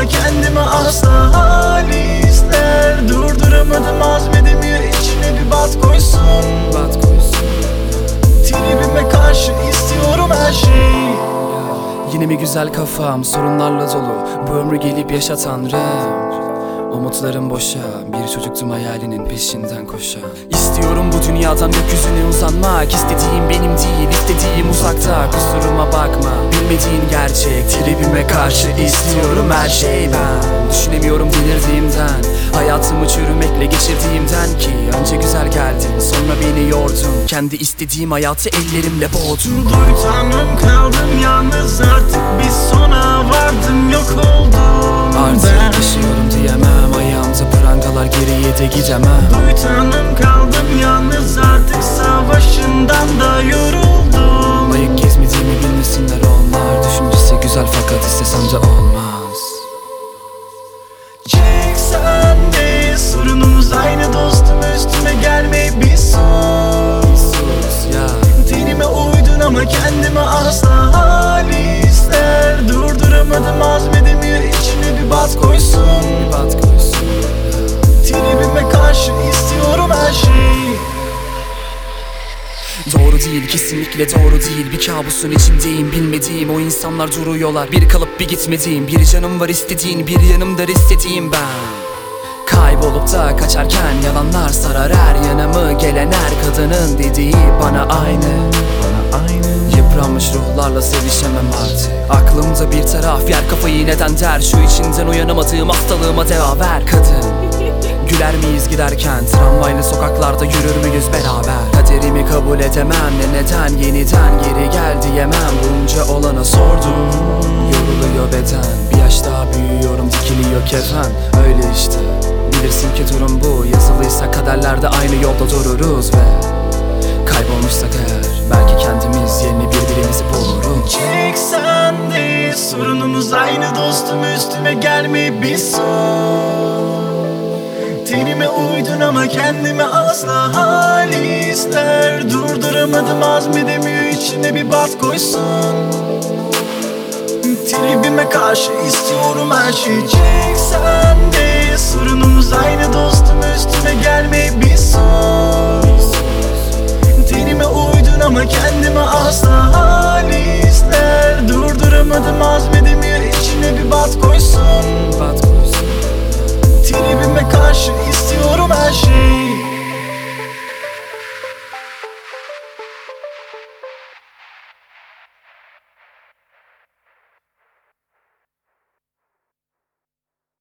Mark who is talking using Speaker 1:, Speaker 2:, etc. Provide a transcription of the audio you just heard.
Speaker 1: ama kendimi asla hali ister. Durduramadım, azmedemiyor, içine bir bat koysun. Tribime karşı istiyorum her şeyi.
Speaker 2: Yine mi güzel kafam sorunlarla dolu, bu ömrü gelip yaşatan rap. Umutlarım boşa, bir çocuktum hayalinin peşinden koşa. İstiyorum bu dünyadan gökyüzüne uzanmak. İstediğim benim değil, istediğim uzakta. Kusuruma bakma, bilmediğin gerçek. Tribime karşı istiyorum her şey ben. Düşünemiyorum delirdiğimden, hayatımı çürümekle geçirdiğimden. Ki önce güzel geldin, sonra beni yordun. Kendi istediğim hayatı ellerimle boğdum.
Speaker 1: Duy Tanrım, kaldım yalnız, artık bir sona vardım, yok oldum.
Speaker 2: Artık yaşıyorum diyemem, ayağımda prangalar, geriye de gidemem.
Speaker 1: Duy Tanrım, kaldım yalnız, artık savaşından da yoruldum.
Speaker 2: Ayık gezmediğimi bilmesinler onlar. Düşüncesi güzel fakat istesem de olmaz.
Speaker 1: Çeksen de sorunumuz aynı dostum, üstüme gelme bir sus.
Speaker 2: Ya
Speaker 1: Tenime uydun ama kendimi asla hali ister. Durduramadım, azmedemiyor, içine bir bat koysun.
Speaker 2: bir bat koysun.
Speaker 1: Tribime karşı istiyorum her şeyi.
Speaker 2: Doğru değil, kesinlikle doğru değil. Bir kabusun içindeyim, bilmediğim o insanlar duruyorlar. Bir kalıp bir gitmediğim, bir canım var istediğin, bir yanımda istediğim ben. Kaybolup da kaçarken yalanlar sarar her yanımı. Gelen her kadının dediği bana aynı. Yıpranmış ruhlarla sevişemem artık. Aklımda bir taraf yer kafayı neden der. Şu içinden uyanamadığım hastalığıma deva ver kadın. Güler miyiz giderken, tramvayla sokaklarda yürür müyüz beraber? Kaderimi kabul edemem, ne neden yeniden geri gel diyemem. Bunca olana sordum, yoruluyor beden. Bir yaş daha büyüyorum, dikiliyor kefen. Öyle işte, bilirsin ki durum bu. Yazılıysa kaderlerde aynı yolda dururuz ve kaybolmuşsak eğer, belki kendimiz yerine birbirimizi buluruz.
Speaker 1: Çeksen de sorunumuz aynı dostum, üstüme gelme bir sus. Tenime uydun ama kendimi asla hali ister. Durduramadım, azmedemiyor, içine bir bat koysun. Tribime karşı istiyorum her şeyi. Çeksen de sorunumuz aynı dostum, üstüme gelme bir sus.